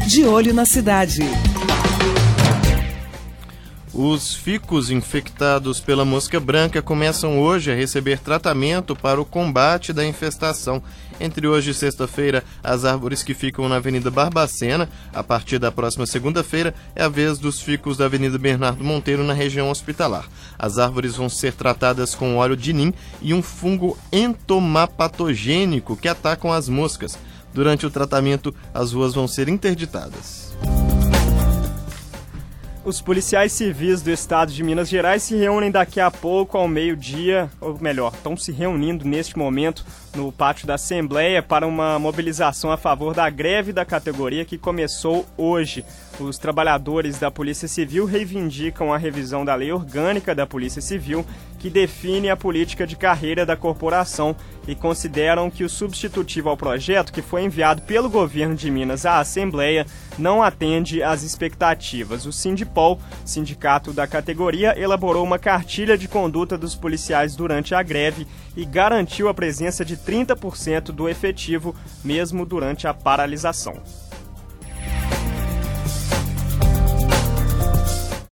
De Olho na Cidade. Os ficus infectados pela mosca branca começam hoje a receber tratamento para o combate da infestação. Entre hoje e sexta-feira, as árvores que ficam na Avenida Barbacena, a partir da próxima segunda-feira, é a vez dos ficus da Avenida Bernardo Monteiro, na região hospitalar. As árvores vão ser tratadas com óleo de nim e um fungo entomopatogênico que atacam as moscas. Durante o tratamento, as ruas vão ser interditadas. Os policiais civis do estado de Minas Gerais se reúnem daqui a pouco ao meio-dia, ou melhor, estão se reunindo neste momento no pátio da Assembleia para uma mobilização a favor da greve da categoria que começou hoje. Os trabalhadores da Polícia Civil reivindicam a revisão da Lei Orgânica da Polícia Civil, que define a política de carreira da corporação, e consideram que o substitutivo ao projeto, que foi enviado pelo governo de Minas à Assembleia, não atende às expectativas. O Sindipol, sindicato da categoria, elaborou uma cartilha de conduta dos policiais durante a greve e garantiu a presença de 30% do efetivo, mesmo durante a paralisação.